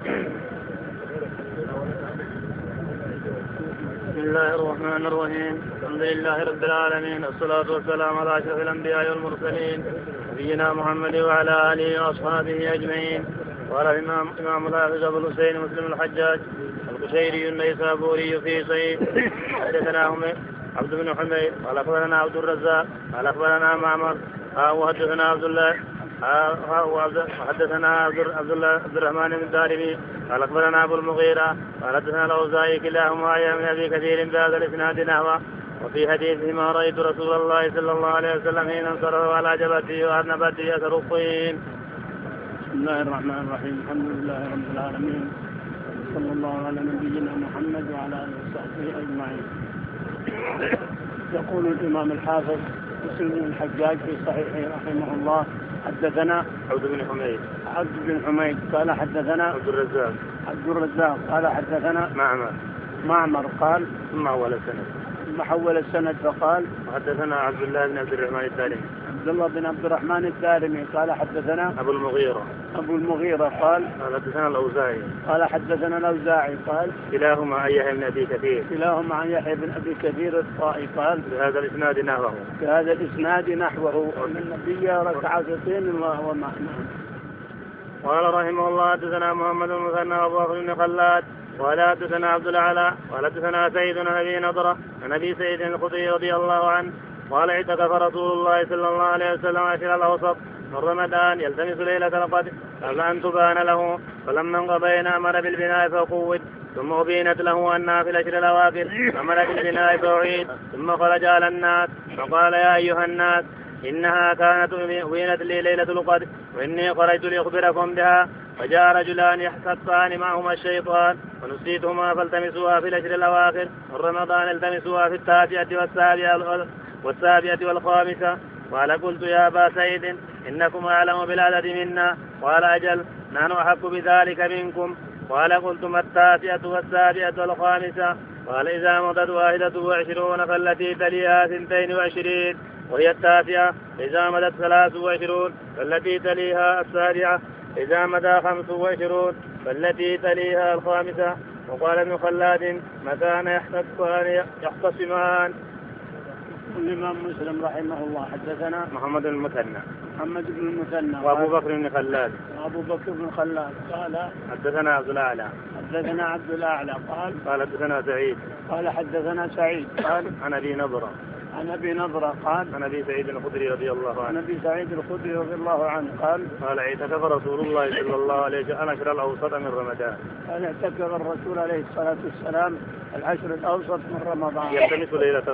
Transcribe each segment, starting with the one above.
بسم الله الرحمن الرحيم. الحمد لله رب العالمين، والصلاة والسلام على أشرف الأنبياء والمرسلين نبينا محمد وعلى آله وأصحابه أجمعين. قال الإمام الحافظ أبو الحسين مسلم الحجاج القشيري النيسابوري في صحيح حدثنا عبد بن حميد قال أخبرنا عبد الرزاق قال أخبرنا معمر وحدثنا عبد الله وحدثنا عبد الرحمن بن الدارمي قال أخبرنا أبو المغيرة قال حدثنا الأوزاعي كلاهما عن أبي كثير بهذا الإسناد نحوه. وفي حديثهما رأيت رسول الله صلى الله عليه وسلم حين انصرف على جبهته وأرنبته أثر الطين. بسم الله الرحمن الرحيم. الحمد لله رب العالمين، صلى الله على نبينا محمد وعلى آله وصحبه أجمعين. يقول الإمام الحافظ مسلم بن الحجاج في صحيحه رحمه الله حدثنا عبد بن حميد قال حدثنا عبد الرزاق قال حدثنا معمر قال ثم حول السند فقال وحدثنا عبد الله بن عبد الرحمن الدارمي عبد الله بن عبد الرحمن الدارمي قال حدثنا أبو المغيرة قال حدثنا الأوزاعي قال حدثنا الأوزاعي قال كلاهما عن يحيى بن أبي كثير الطائي قال بهذا الإسناد نحوه أن النبي ركعتين ومعنى. قال رحمه الله حدثنا محمد بن المثنى وأبو بكر بن خلاد قال حدثنا عبد الأعلى قال حدثنا سعيد بن أبي نضرة عن أبي سعيد الخدري رضي الله عنه قال اعتكف رسول الله صلى الله عليه وسلم عشر الأوسط من رمضان يلتمس ليلة القدر قبل أن تبان له، فلما انقضينا أمر بالبناء فقود، ثم أبينت له أنها في الأشهر الأواخر أمر بالبناء فأعيد، ثم خرج على الناس فقال يا أيها الناس إنها كانت أبينت لي ليلة القدر وإني خرجت لأخبركم بها. فجاء رجلان يحتطان معهما الشيطان ونسيتهما فالتمسوها في الأشهر الأواخر من رمضان التمسوها في 9 والسابعة والخامسة. قال قلت يا أبا سعيد إنكم أعلم بالعدد منا. قال أجل نحن أحق بذلك منكم. قال قلت ما 9 والسابعة والخامسة؟ قال إذا مضت 21 فالتي تليها 22 وهي 9، إذا مضت 23 فالتي تليها 7، إذا مضى 25 فالتي تليها 5. وقال ابن خلاد مكان يختصمان. الإمام مسلم رحمه الله حدثنا محمد بن المثنى وأبو بكر بن خلاد قال حدثنا عبد الأعلى قال حدثنا سعيد قال عن أبي نضرة قال عن أبي سعيد الخدري رضي الله عنه قال اعتكف رسول الله صلى الله عليه وسلم العشر الأوسط من رمضان. قال اعتكف الرسول عليه الصلاة والسلام العشر الأوسط من رمضان يلتمس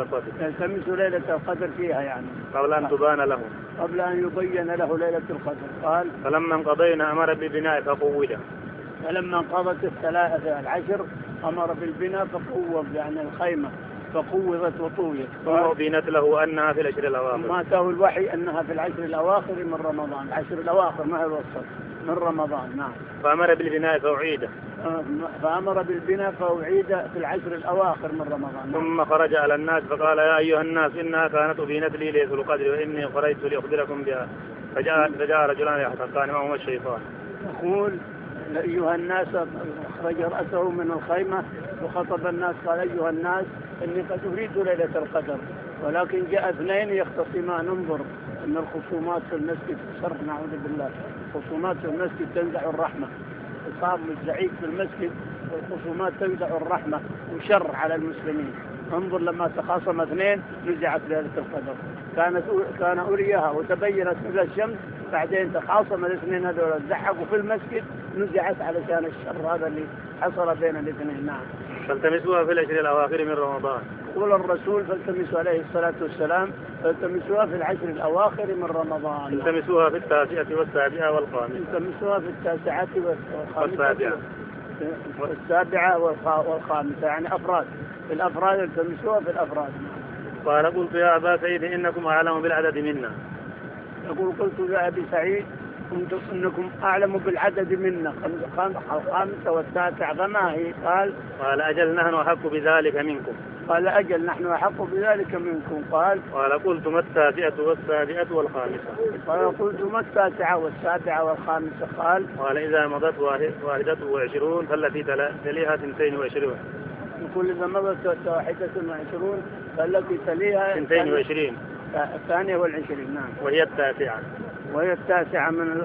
ليلة القدر فيها، يعني قبل أن تبان له، قبل أن يبين له ليلة القدر. قال فلما انقضينا أمر بالبناء فقوده، فلما انقضت 13 أمر بالبناء فقوض، يعني الخيمة فقوضت وطويت. وبينت له أنها في العشر الأواخر، ما أتاه الوحي أنها في العشر الأواخر من رمضان، العشر الأواخر ما هي الوسط من رمضان. نعم. فأمر بالبناء فأعيد في العشر الأواخر من رمضان. ثم خرج على الناس فقال يا أيها الناس إنها كانت أبينت لي ليلة القدر وإني خرجت لأخبركم بها. فجاء رجلان يحتطان معهما الشيطان. يقول أيها الناس، أخرج رأسه من الخيمة وخطب الناس قال أيها الناس إني قد أريد ليلة القدر، ولكن جاء 2 يختصمان. انظر أن الخصومات في المسجد شر، نعوذ بالله، الخصومات في المسجد تنزع الرحمة. إصاب الزعيق في المسجد والخصومات تنزع الرحمة وشر على المسلمين. انظر لما تخاصم 2 نزعت ليلة القدر. كان أريها وتبينت مثل الشمس، بعدين تخاصم 2 هذول زحقوا في المسجد نزعت علشان الشر هذا اللي حصل بين الاثنين. نعم. فالتمسوها في العشر الأواخر من رمضان. قول الرسول فالتمسوا عليه الصلاة والسلام فالتمسوها في العشر الأواخر من رمضان. التمسوها في 9 والسابعة والخامسة. التمسوها في 9 والسابعة والخامسة، يعني أفراد، في الأفراد التمسوها في الأفراد. قال قلت يا أبا سعيد إنكم أعلم بالعدد منا. يقول قلت يا أبي سعيد إنكم أعلم بالعدد منا. الخامسة والتاسعة فما هي؟ قال أجل نحن أحق بذلك منكم. قال أجل نحن أحق بذلك منكم. قال قلت ما التاسعة والسابعة والخامسة. قال قلت ما التاسعة والسابعة والخامسة. قال إذا مضت 21 فالتي تليها 22. يقول إذا مضت 21 فالتي تليها 22 الثانية والعشرين. نعم. وهي التاسعة من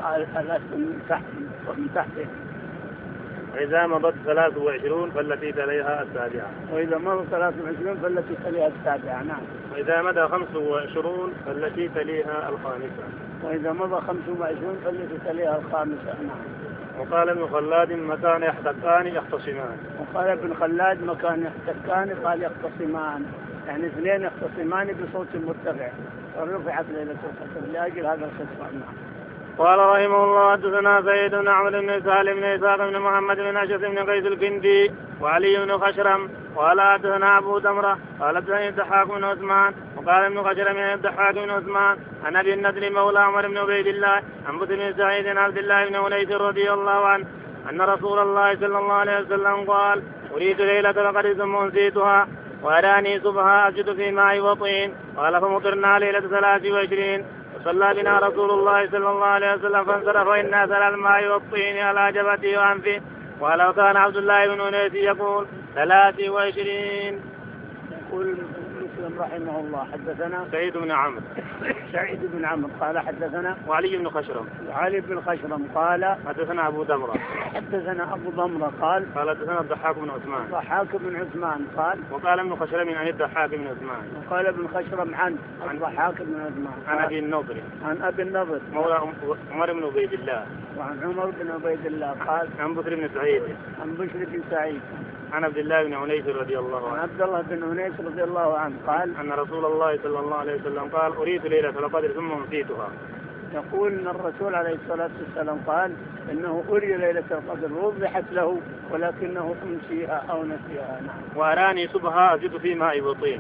تحت. وإذا مضت 23 فالتي تليها السابعة. وإذا مضت 23 فالتي تليها السابعة. نعم. وإذا مضى 25 فالتي تليها الخامسة. وإذا مضى 25 فالتي تليها الخامسة. نعم. وقال ابن خلاد مكان يحتقان يختصمان. وقال ابن خلاد مكان يحتقان قال يختصمان، يعني اثنين يختصمان بصوت مرتفع، ورفعت ليلة القدر لأجل هذا الخطاب. نعم. قال رحمه الله حدثنا سيد بن عمرو بن سالم بن إسحاق بن محمد بن أشعث بن قيس الكندي وعلي بن خشرم قال حدثنا أبو تمرة قال حدثني الضحاك بن عثمان وقال ابن خشرم عن الضحاك بن عثمان عن أبي النضر مولى عمر بن عبيد الله عن بكر بن سعيد عن عبد الله بن أنيس رضي الله عنه أن رسول الله صلى الله عليه وسلم قال أريد ليلة القدر ثم أنسيتها وأراني صبحا أسجد في ماء وطين. قال فمطرنا ليلة 23 صلى بنا رسول الله صلى الله عليه وسلم فانصرف إنا سل الماء والطين على جبهته وأنفه. ولو كان عبد الله بن أنيس يقول 23. يقول مسلم رحمه الله حدثنا سعيد بن عمرو قال حدثنا وعلي بن خشرم قال حدثنا أبو ضمرة قال حدثنا الضحاك بن عثمان قال وقال ابن خشرم عن الضحاك بن عثمان وقال ابن خشرم عن الضحاك بن عثمان عن أبي النضر مولى عمر بن عبيد الله وعن عمر بن عبيد الله قال عن بكر بن سعيد عن عبد الله بن أنيس رضي الله عنه قال أن رسول الله صلى الله عليه وسلم قال أريد ليلة القدر ثم نسيتها. يقول أن الرسول عليه الصلاة والسلام قال إنه أري ليلة القدر وضحت له ولكنه أنسيها أو نسيها. نعم. وأراني صبحا أسجد في ماء وطين.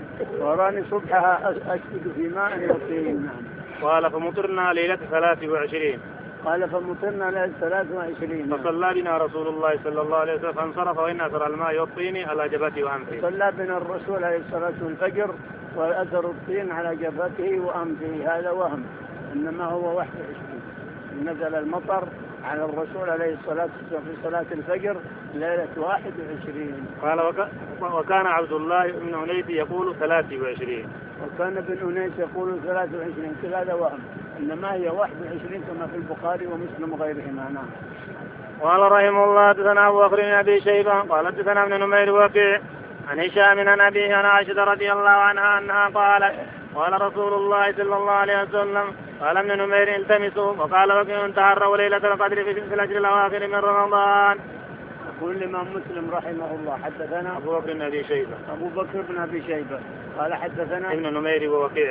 نعم. قال فمطرنا ليلة 23. قال فمطرنا ليلة 23. فصلى بنا رسول الله صلى الله عليه وسلم فانصرف وإن أثر الماء والطين على جبهته وأنفه. صلى بنا الرسول عليه الصلاة والفجر وأثر الطين على جبهته وأنفه. هذا وهم، إنما هو 21. نزل المطر على الرسول عليه الصلاة والسلام في صلاة الفجر ليلة 21. قال وكان عبد الله بن أنيس يقول 23. وكان ابن أنيس يقول 23. كل هذا وهم، إنما هي 21 كما في البخاري ومسلم وغيرهما. نعم. قال رحمه الله حدثنا أبو بكر بن أبي شيبة قال حدثنا ابن نمير وكيع عن هشام عن أبيه عن عائشة رضي الله عنها أنها قالت قال رسول الله صلى الله عليه وسلم قال ابن نمير التمسوا وقال وكيع تحروا ليلة القدر في الأشهر الأواخر من رمضان. يقول الإمام مسلم رحمه الله حدثنا أبو بكر بن أبي شيبة قال حدثنا ابن نمير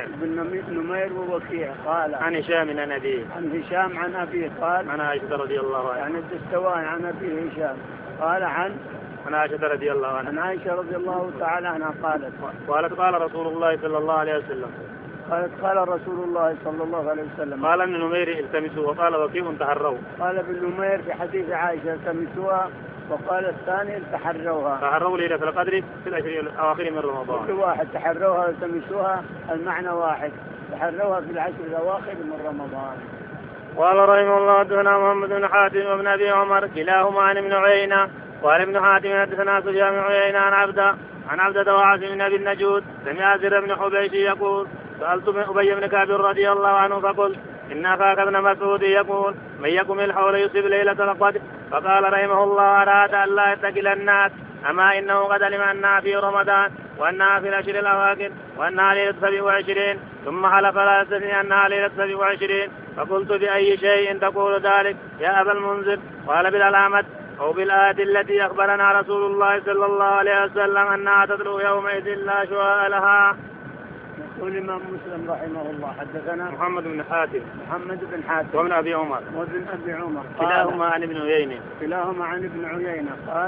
ووكيع قال عن هشام عن أبيه قال عن عائشة رضي الله عنها يعني الدستوائي عن أبيه هشام قال عن عائشة رضي الله عنها عن عائشة رضي الله تعالى عنها قالت قال رسول الله صلى الله عليه وسلم قال رسول الله صلى الله عليه وسلم قال ابن نمير التمسوا وقال وكيع تحروا. قال ابن نمير في حديث عائشة التمسوها وقال الثاني تحروا ليلة القدر في الأشهر الأواخر من رمضان. كل واحد تحروها والتمسوها المعنى واحد، تحروها في العشر الأواخر من رمضان. قال رحمه الله حدثنا محمد بن حاتم وابن أبي عمر كلاهما عن ابن عيينة قال ابن حاتم حدثنا سفيان بن عيينة عن عبدة وعاصم بن أبي النجود سمع زر بن حبيش يقول سألت أبي بن كعب رضي الله عنه فقلت إن أخاك ابن مسعود يقول من يقم الحول يصيب ليلة القدر. فقال رحمه الله أراد أن لا يتكل الناس أما إنه قد علم أنها في رمضان وأنها في الأشهر الأواخر وأنها ليلة 27 ثم حلف لا يستثني أنها ليلة 27. فقلت بأي شيء تقول ذلك يا أبا المنذر؟ قال بالعلامة أو بالآية التي أخبرنا رسول الله صلى الله عليه وسلم أنها تطلع يومئذ لا شواء لها. يقول الإمام مسلم رحمه الله حدثنا محمد بن حاتم وابن أبي عمر كلاهما عن ابن عيينة قال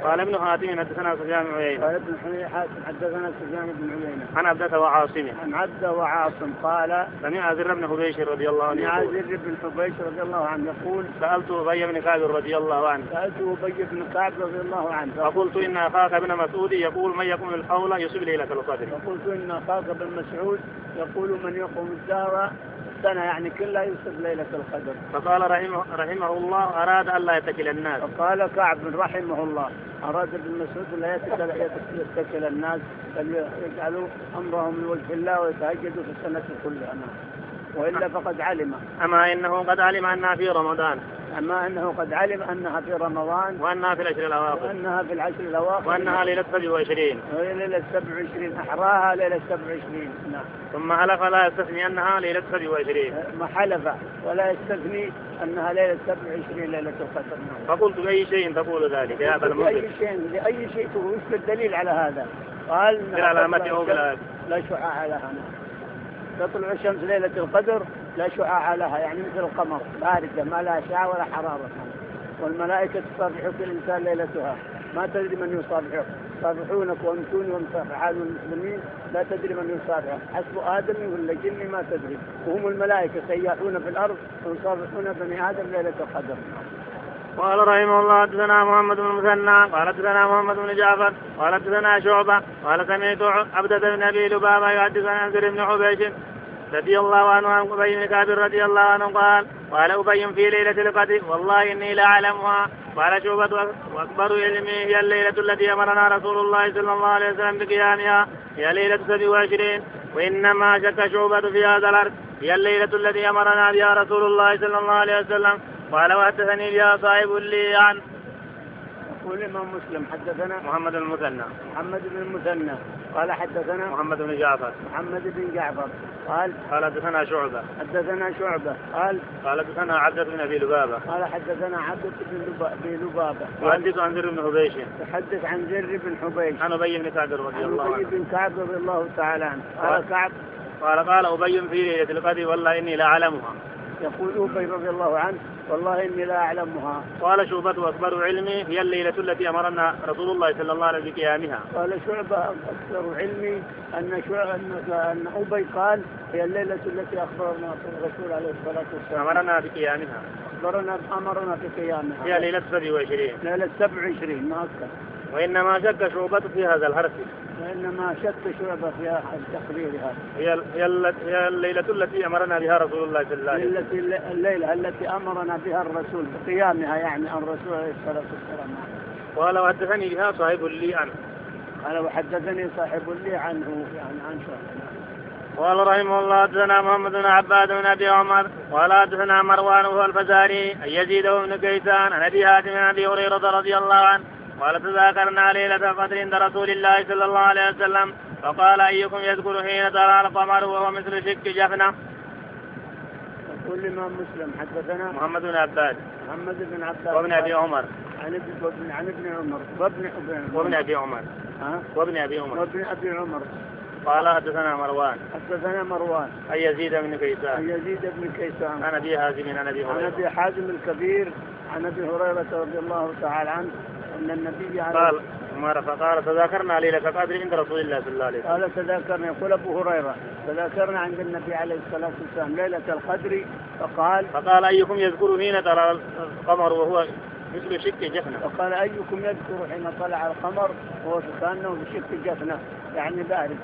قال ابن حاتم حدثنا سفيان بن عيينة. قال ابن حاتم حدثنا سفيان بن عيينة. عن عبدة وعاصم. عن عبدة وعاصم قال سمع زر بن حبيش رضي الله عنه. سمع زر بن حبيش رضي الله عنه يقول سألت أبي بن كعب رضي الله عنه. سألت أبي بن كعب رضي الله عنه. فقلت إن أخاك ابن مسعود يقول من يقوم الحول يصب ليلة القدر. فقلت إن أخاك ابن مسعود يقول من يقوم الدهر السنة يعني كلها يصب ليلة القدر. فقال رحمه الله أراد أن لا يتكل الناس. فقال كعب رحمه الله أراد ابن مسعود لا يتكل الناس بل يجعلوا أمرهم لوجه الله ويتهجدوا في السنة كلها. وإلا فقد علم. أما إنه قد علم أنها في رمضان. أما أنه قد علم أنها في رمضان. وأنها في العشر الأواخر. وأنها في العشر الأواخر. وأنها ليلة 27. وهي ليلة 27 أحراها ليلة 27. نعم. ثم حلف لا يستثني أنها ليلة 27. ما حلف ولا يستثني أنها ليلة 27 ليلة القدر. نعم. فقلت بأي شيء تقول ذلك يا أبا المنذر؟ لأي شيء تقول وش الدليل على هذا؟ قال لا شعاع لها. تطلع الشمس ليلة القدر لا شعاع لها يعني مثل القمر باردة ما لها شعاع ولا حرارة. والملائكة تصافحك الإنسان ليلتها ما تدري من يصافحك. يصافحونك وأنتون ومصافحان المسلمين لا تدري من يصافحك حسب آدم ولا جن ما تدري. وهم الملائكة سياحون في الأرض ويصافحون بني آدم ليلة القدر. قال رحمه الله حدثنا محمد بن المثنى قال حدثنا محمد بن جعفر قال حدثنا شعبة قال سمعت عبدة بن أبي لبابة يحدث عن زر بن حبيش رضي الله عنه عن أبي بن كعب رضي الله عنه قال أبي في ليلة القدر والله إني لأعلمها. قال شعبة وأكبر علمي هي الليلة التي أمرنا رسول الله صلى الله عليه وسلم بقيامها هي ليلة 27. وإنما شك شعبة في هذا الأرض هي الليلة التي أمرنا بها رسول الله صلى الله عليه وسلم. قال وحدثني بها صاحب لي عن. يقول الإمام مسلم حدثنا محمد بن المثنى. محمد بن المثنى قال حدثنا محمد بن جعفر. محمد بن جعفر قال حدثنا شعبة. حدثنا شعبة قال حدثنا عبدة بن أبي لبابة. قال حدثنا عبدة بن لبابة. يحدث عن زر بن حبيش. يحدث عن زر بن حبيش. عن أبي بن كعب رضي الله عنه. أبي بن كعب رضي الله تعالى عنه. قال كعب قال أبي في ليلة القدر والله إني لأعلمها. يقول أبي رضي الله عنه والله إني لا أعلمها. قال شعبة أكبر علمي هي الليلة التي أمرنا رسول الله صلى الله عليه وسلم بقيامها. قال شعبة أكثر علمي أن أبي قال هي الليلة التي أخبرنا الرسول عليه الصلاة والسلام أمرنا بقيامها. أمرنا بقيامها هي ليلة 27. ليلة 27 ما أكثر. وإنما شك شعبة في هذا الحرف. وإنما شك شعبة في التقرير هذا. هي الليلة التي أمرنا بها رسول الله صلى الله عليه وسلم. الليلة التي أمرنا بها الرسول بقيامها يعني الرسول عليه الصلاة والسلام. قال وحدثني بها صاحب لي عنه. قال وحدثني صاحب لي عنه يعني عن شعبة. قال رحمه الله حدثنا محمد بن عباد بن أبي عمر قال حدثنا مروان وهو الفزاري أن يزيد بن كيسان عن أبي هاشم عن أبي هريرة رضي الله عنه قال تذاكرنا ليلة القدر عند رسول الله صلى الله عليه وسلم فقال أيكم يذكر حين ترى القمر وهو مثل شك جفنة. يقول الإمام مسلم حدثنا محمد بن عباد. محمد بن عباد وابن أبي عمر. عن ابن عمر وابن أبي عمر. وابن أبي عمر. قال حدثنا مروان أن يزيد بن كيسان عن أبي حازم الكبير عن أبي هريرة رضي الله تعالى عنه أن النبي فقال تذاكرنا ليلة القدر عند رسول الله صلى الله عليه وسلم. قال تذاكرنا يقول أبو هريرة تذاكرنا عند النبي عليه الصلاة والسلام ليلة القدر فقال أيكم يذكر حين ترى القمر وهو مثل شك جفنة. فقال أيكم يذكر حين طلع القمر وهو كأنه بشك جفنة يعني بارد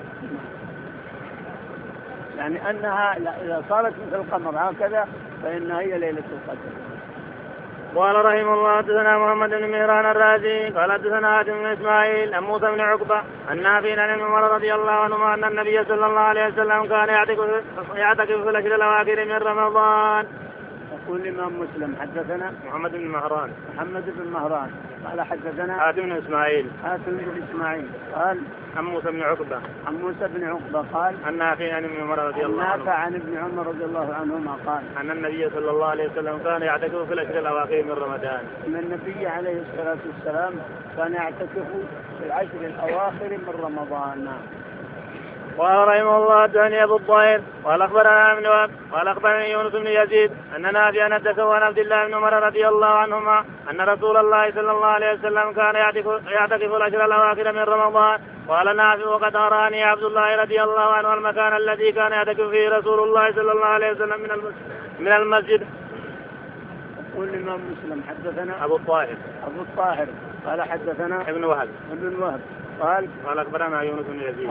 يعني أنها إذا صارت مثل القمر هكذا فإنها هي ليلة القدر. قال رحمه الله حدثنا محمد بن مهران الرازي قال حدثنا هاشم بن اسماعيل عن موسى بن عقبة عن نافع عن ابن عمر رضي الله عنهما ان النبي صلى الله عليه وسلم كان يعتكف في العشر الاواخر من رمضان. يقول الإمام مسلم حدثنا محمد بن مهران قال حدثنا هاشم بن اسماعيل قال عن موسى بن عقبة قال عن نافع عن ابن عمر رضي الله عنه عن ابن عمر رضي الله عنهما قال أن النبي صلى الله عليه وسلم كان يعتكف في العشر الأواخر من رمضان. أن النبي عليه الصلاة والسلام كان يعتكف في العشر الأواخر من رمضان. قال رحمه الله حدثني ابو الطاهر قال اخبرنا ابن وهب قال اخبرني يونس بن يزيد ان نافعا حدثه عن عبد الله بن عمر رضي الله عنهما ان رسول الله صلى الله عليه وسلم كان يعتكف الاشهر الاواخر من رمضان. قال نافع وقد اراني عبد الله رضي الله عنه المكان الذي كان يعتكف فيه رسول الله صلى الله عليه وسلم من المسجد. يقول الإمام مسلم حدثنا أبو الطاهر قال حدثنا ابن وهب قال أخبرنا يونس بن يزيد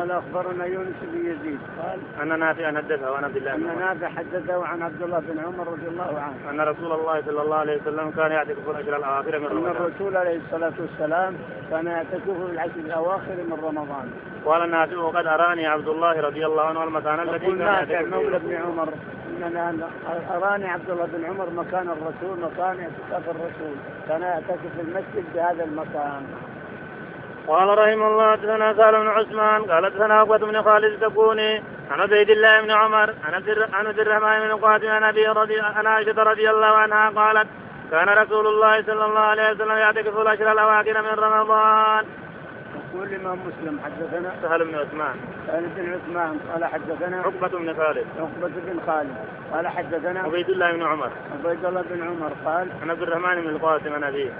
قال أن نافعا حدثه عن عبد الله بن عمر نافع حدثه عن عبد الله بن عمر رضي الله عنه أن رسول الله صلى الله عليه وسلم كان يعتكف العشر الأواخر من رمضان. أن الرسول عليه الصلاة والسلام كان يعتكف العشر الأواخر من رمضان. قال نافع وقد أراني عبد الله رضي الله عنه المكان الذي كان يعتكف مولى بن عمر إن أراني عبد الله بن عمر مكان الرسول، مكان اعتكاف الرسول، كان يعتكف في المسجد بهذا المكان. قال رحمه الله حدثنا سالم بن عثمان قال حدثنا عقبة بن خالد التكوني عن عبيد الله بن عمر عن عبد الرحمن بن قاسم عن عائشة رضي الله عنها قالت كان رسول الله صلى الله عليه وسلم يعتكف العشر الأواخر من رمضان. يقول الإمام مسلم حدثنا سهل بن عثمان قال حدثنا عقبة بن خالد قال حدثنا عبيد الله بن عمر قال عن عبد الرحمن بن القاسم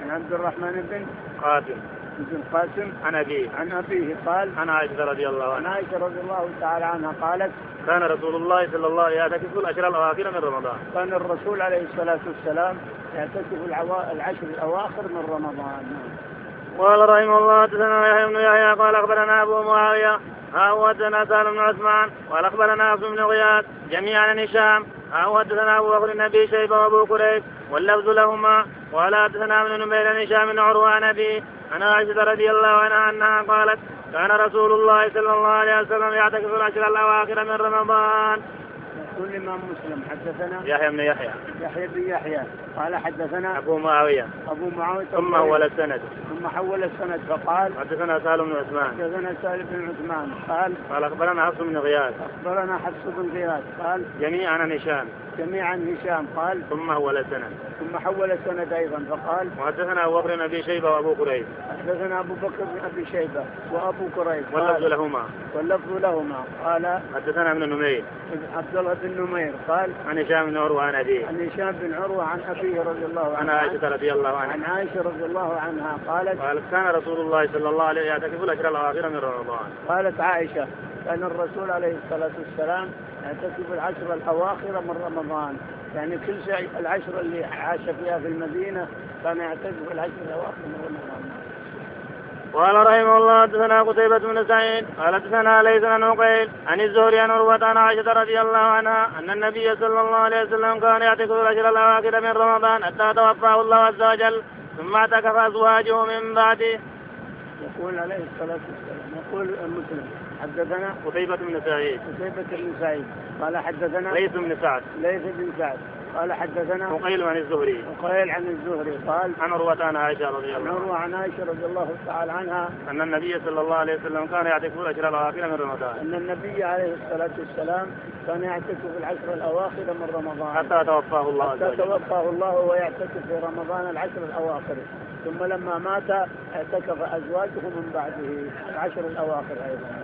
عن أبيه قال عن عائشة رضي الله تعالى عنها قالت كان رسول الله صلى الله عليه وسلم يعتكف العشر الأواخر من رمضان. كان الرسول عليه الصلاة والسلام يعتكف العشر الأواخر من رمضان. قال رحمه الله حدثنا يحيى بن يحيى قال اخبرنا ابو معاويه حدثنا سالم بن عثمان قال اخبرنا ابو بن غياث جميعا عن هشام حدثنا ابو بكر بن ابي شيبه وابو كريب واللفظ لهما قال حدثنا ابن نمير عن هشام بن عروه عن ابي عن عائشه رضي الله عنها انها قالت كان رسول الله صلى الله عليه وسلم يعتكف العشر الاواخر من رمضان. يقول الإمام مسلم حدثنا يحيى بن يحيى قال حدثنا أبو معاوية ثم حول السند فقال حدثنا سالم بن عثمان قال أخبرنا حفص بن غياث قال جميعا عن هشام قال ثم حول السند أيضا فقال وحدثنا أبو بكر بن أبي شيبة وأبو كريب واللفظ لهما قال حدثنا ابن نمير عبد الله بن نمير قال عن هشام بن عروة عن أبيه عن أبيه رضي الله عنه عن عائشة رضي الله عنها قالت كان رسول الله صلى الله عليه وسلم يعتكف العشر الأواخر من رمضان. قالت عائشة كان الرسول عليه الصلاة والسلام يعتكف العشر الأواخر من رمضان، يعني كل شيء العشر اللي عاش فيها في المدينة كان يعتكف العشر الأواخر من رمضان. قال رحمه الله حدثنا قتيبة بن سعيد قال حدثنا ليس بن عقيل عن الزهري عن عروة عن عائشة رضي الله عنها أن النبي صلى الله عليه وسلم كان يعتكف العشر الأواخر من رمضان حتى توفاه الله عز وجل ثم اعتكف أزواجه من بعده. يقول عليه الصلاة والسلام يقول مسلم حدثنا قتيبة بن سعيد قال حدثنا ليث بن سعد قال حدثنا عقيل عن الزهري قال عن عروة عن عائشة رضي الله عنها عنها أن النبي صلى الله عليه وسلم كان يعتكف العشر الأواخر من رمضان. أن النبي عليه الصلاة والسلام كان يعتكف العشر الأواخر من رمضان حتى توفاه الله ويعتكف في رمضان العشر الأواخر، ثم لما مات اعتكف أزواجه من بعده العشر الأواخر أيضا.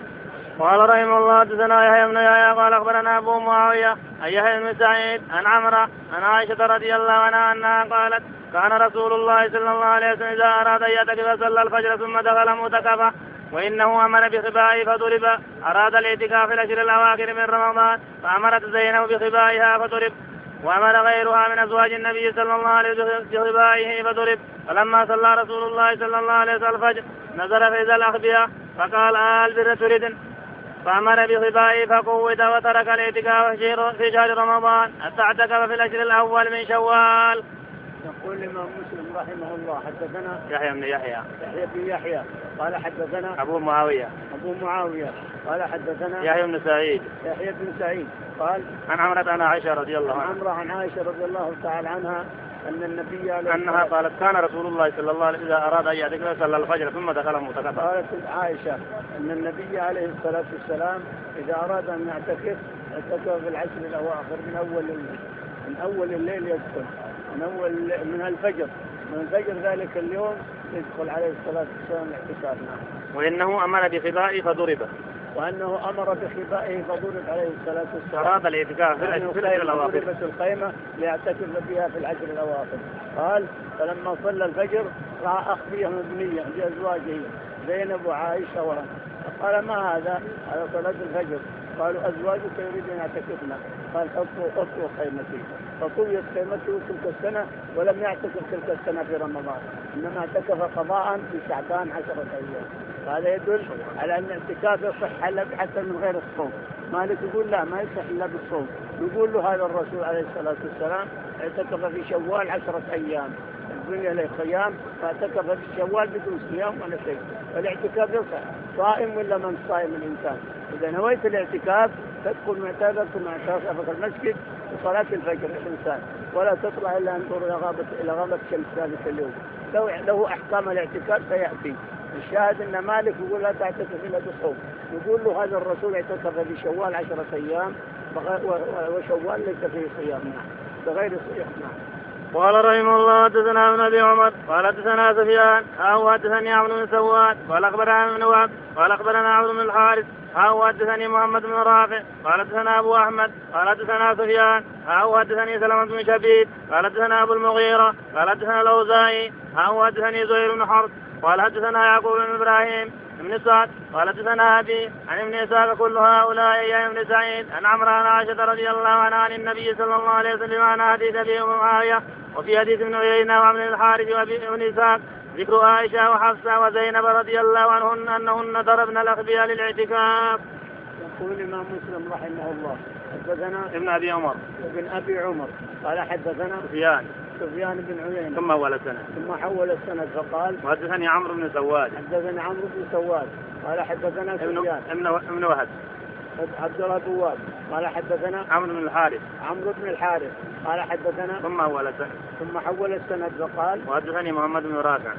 قال رحمه الله حدثنا يحيى بن يحيى قال اخبرنا ابو معاويه عن يحيى بن سعيد عن عمرة عن عائشة رضي الله عنها انها قالت كان رسول الله صلى الله عليه وسلم اذا اراد ان يعتكف صلى الفجر ثم دخل معتكفه وانه امر بخبائه فضرب. اراد الاعتكاف العشر الاواخر من رمضان فامرت زينب بخبائها فضرب، وامر غيرها من ازواج النبي صلى الله عليه وسلم بخبائه فضرب. فلما صلى رسول الله صلى الله عليه وسلم الفجر نظر في ذا الاخبيه فقال البر تريد، فأمر بخبائه فقوت وترك الاعتكاف في شهر رمضان حتى اعتكف في العشر الأول من شوال. يقول الإمام مسلم رحمه الله حدثنا يحيى بن يحيى قال حدثنا أبو معاوية قال حدثنا يحيى بن سعيد قال عن عمرة عن عائشة رضي الله تعالى عنها أن النبي أنها قالت كان رسول الله صلى الله عليه وسلم إذا أراد أن يعتكف صلى الفجر ثم دخل معتكفا. قالت عائشة أن النبي عليه الصلاة والسلام إذا أراد أن يعتكف اعتكف في العشر الأواخر من أول الليل يدخل من الفجر ذلك اليوم يدخل عليه الصلاة والسلام الاعتكاف. وإنه أمر بخبائه فضرب. وأنه أمر بخبائه فضرب عليه الصلاة والسلام. أراد الاعتكاف في العشر الأواخر. ضربت الخيمة ليعتكف فيها في العشر الأواخر. قال فلما صلى الفجر رأى أخفية مبنية لأزواجه زينب وعائشة قال ما هذا؟ على صلاة الفجر. قالوا أزواجك يريدون يعتكفنا. قال حطوا خيمتي. فطويت خيمته تلك السنة ولم يعتكف تلك السنة في رمضان، إنما اعتكف قضاء في شعبان 10 أيام. هذا يدل على أن الاعتكاف يصح حتى من غير الصوم. مالك يقول لا ما يصح إلا بالصوم. يقول له هذا الرسول عليه الصلاة والسلام اعتكف في شوال 10 أيام، الدنيا له صيام، فاعتكف في شوال بدون صيام ولا شيء. فالاعتكاف يصح صائم ولا من صائم الإنسان. إذا نويت الاعتكاف تدخل معتادك في المسجد وصلاة الفجر الإنسان، ولا تطلع إلا أن تنظر إلى غابة الشمس ذلك اليوم. له أحكام الاعتكاف سيأتي. الشاهد أن مالك يقول لا تعتكف إلا بالصوم. يقول له هذا الرسول اعتكف في شوال 10 أيام وشوال ليس فيه صيام بغير صيام. قال رحمه الله حدثنا ابن ابي عمر قال حدثنا سفيان او حدثني عمرو بن سواد قال اخبرنا ابن وهب قال اخبرنا عمرو بن الحارث او حدثني محمد بن رافع قال حدثنا ابو احمد قال حدثنا سفيان او حدثني سلمة بن شبيب قال حدثنا ابو المغيرة قال حدثنا الاوزاعي او حدثني زهير بن حرب قال حدثنا يعقوب بن ابراهيم بن سعد قال حدثنا ابي عن ابن اسحاق كل هؤلاء يا ابن سعيد عن عمرو عن عائشة رضي الله عنها عن النبي صلى الله عليه وسلم عن حديث ابي معاوية وفي حديث ابن عيينة وابن الحارث وابن اسحاق ذكر عائشة وحفصة وزينب رضي الله عنهن انهن ضربن الاخبياء للاعتكاف. يقول الإمام مسلم رحمه الله حدثنا ابن ابي عمر قال حدثنا سفيان بن عيينة ثم حول السند فقال وحدثني عمرو بن سواد قال حدثنا سفيان ابن وهب عبد الله بن وهب قال حدثنا عمرو بن الحارث قال حدثنا ثم حول السند فقال وحدثني محمد بن رافع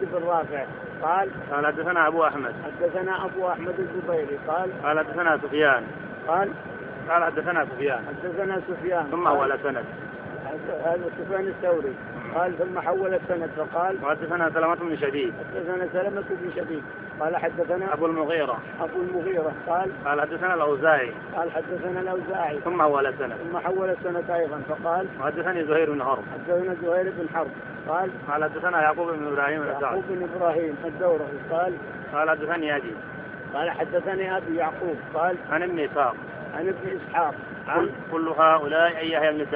قال حدثنا ابو احمد الزبيري قال حدثنا سفيان ثم حول السند هذا سفيان الثوري قال ثم حول السند فقال وحدثنا سلمة بن شبيب قال حدثنا أبو المغيرة قال حدثنا الأوزاعي ثم حول السند أيضا فقال وحدثني زهير بن حرب قال حدثنا يعقوب بن إبراهيم الدوري قال حدثني أبي قال حدثني أبي يعقوب قال عن ابن إسحاق كل هؤلاء عن يحيى بن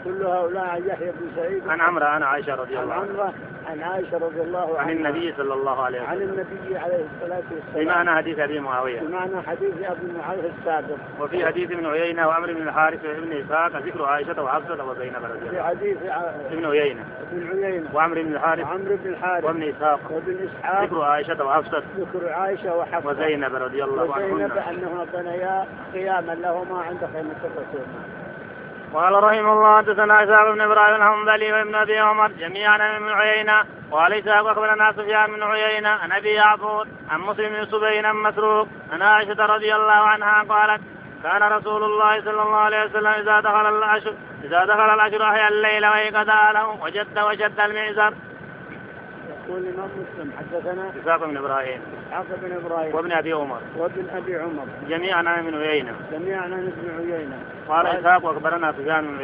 سعيد عن عمرو عن عائشة رضي الله عنها عن النبي صلى الله عليه وسلم عن النبي عليه الصلاة والسلام بمعنى حديث أبي معاوية السابق. وفي حديث ابن عيينة وعمرو بن الحارث وابن إسحاق ذكر عائشة وحفصة وزينب رضي الله عنها. في حديث ابن عيينة وعمرو بن الحارث وابن إسحاق ذكر عائشة وحفصة وزينب رضي الله عنها أنهما بنيا قياما لهما عند خيمة الرسول. قال رحمه الله حدثنا إسحاق بن إبراهيم الحنظلي وابن أبي عمر جميعا عن ابن عيينة وقال إسحاق أخبرنا سفيان بن عيينة عن أبي يعقوب عن مسلم بن سبيل عن مسروق عن عائشة رضي الله عنها قالت كان رسول الله صلى الله عليه وسلم إذا دخل العشر أحيا الليل وأيقظ أهله وشد المعزر. يقول الإمام مسلم حدثنا إسحاق بن إبراهيم وابن أبي عمر جميعا عن ابن عيينة قال إسحاق أخبرنا سفيان بن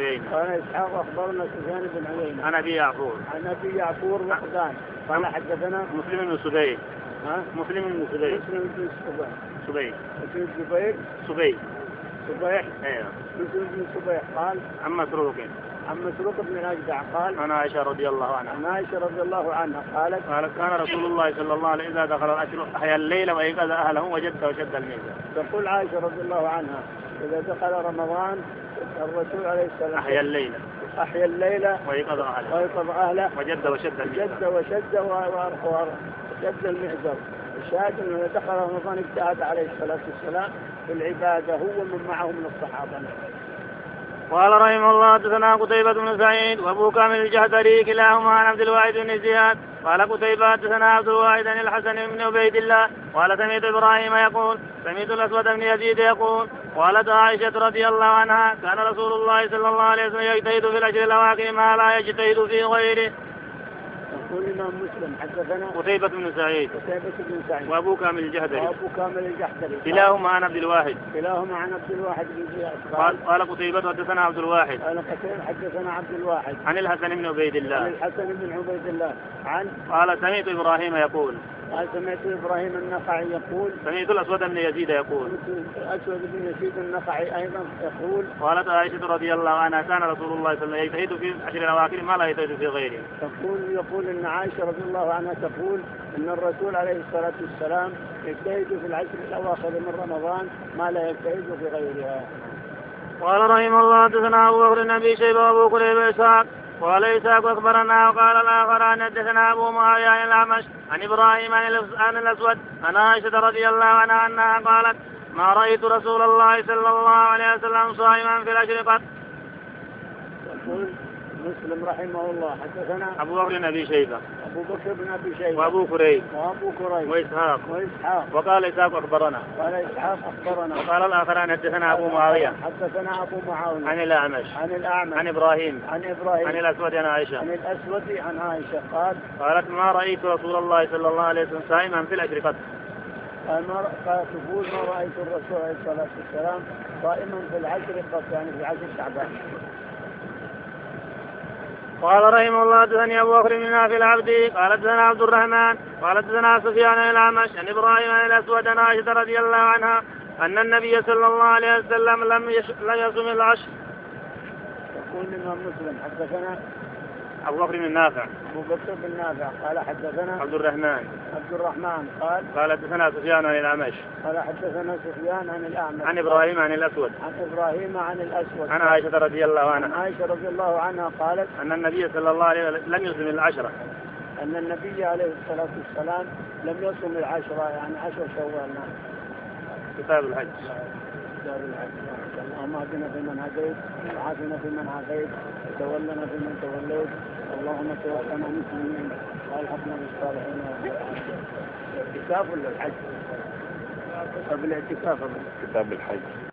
عيينة عن أبي يعقوب وحدان قال حدثنا مسلم بن سبيح قال عن مسروق بن الأجدع قال عن عائشة رضي الله عنها قالت كان رسول الله صلى الله عليه وسلم إذا دخل العشر أحيا الليل وأيقظ أهله وشد الميزان. تقول عائشة رضي الله عنها إذا دخل رمضان الرسول عليه السلام أحيا الليل وأيقظ أهله وشد المئزر. الشاهد أنه دخل رمضان اجتهد عليه الصلاة والسلام في العبادة هو من معه من الصحابة. قال رحمه الله حدثنا قتيبة بن سعيد وابو كامل الجحدري كلاهما عن عبد الواحد بن زياد قال قتيبة حدثنا عبد الواحد عن الحسن بن عبيد الله قال سمعت ابراهيم يقول سمعت الاسود بن يزيد يقول قالت عائشة رضي الله عنها كان رسول الله صلى الله عليه وسلم يجتهد في الأشهر الأواخر ما لا يجتهد في غيره. يقول الإمام مسلم حدثنا قتيبة بن سعيد وأبو كامل الجحدري كلاهما عن عبد الواحد بن زياد قال قتيبة حدثنا عبد الواحد حدثنا عبد الواحد عن الحسن بن عبيد الله عن قال سمعت إبراهيم يقول سمعت إبراهيم النخعي يقول سمعت الأسود بن يزيد يقول الأسود بن يزيد النخعي أيضا يقول قالت عائشة رضي الله عنها كان رسول الله صلى الله عليه وسلم يجتهد في العشر الأواخر ما لا يجتهد في غيره. يقول أن عائشة رضي الله عنها تقول أن الرسول عليه الصلاة والسلام يجتهد في العشر الأواخر من رمضان ما لا يجتهد في غيرها. قال رحمه الله حدثنا أبو بكر بن أبي شيبة وأبو كريب إسحاق قال إسحاق أخبرنا وقال الآخران حدثنا أبو معاوية عن الأعمش عن إبراهيم عن الأسود عن عائشة رضي الله عنها أنها قالت ما رأيت رسول الله صلى الله عليه وسلم صائما في العشر قط. يقول مسلم رحمه الله حدثنا أبو بكر بن أبي شيبة وأبو كريب وإسحاق وقال إسحاق أخبرنا وقال الآخران حدثنا أبو معاوية عن الأعمش عن إبراهيم عن الأسود عن عائشة قالت ما رأيت رسول الله صلى الله عليه وسلم صائما في العشر قط. تقول ما رأيت الرسول عليه الصلاة والسلام صائما في العشر قط يعني في عشر شعبان. قال رحمه الله حدثني أبو بكر بن نافع العبدي قال حدثنا عبد الرحمن قال حدثنا سفيان عن الأعمش عن إبراهيم عن الأسود عن عائشة رضي الله عنها أن النبي صلى الله عليه وسلم لم يصم العشر. يقول الإمام مسلم حدثنا أبو بكر بن نافع قال حدثنا عبد الرحمن قال حدثنا سفيان عن الأعمش عن إبراهيم عن الأسود عن عائشة رضي الله عنها قالت أن النبي صلى الله عليه وسلم لم يصم العشرة. أن النبي عليه الصلاة والسلام لم يصم العشرة يعني 10 شوال. كتاب الحج. اللهم اهدنا فيمن هديت وعافنا فيمن عافيت وتولنا فيمن توليت اللهم توفنا مسلمين والحقنا بالصالحين. الاعتكاف ولا الحج؟ كتاب الحج.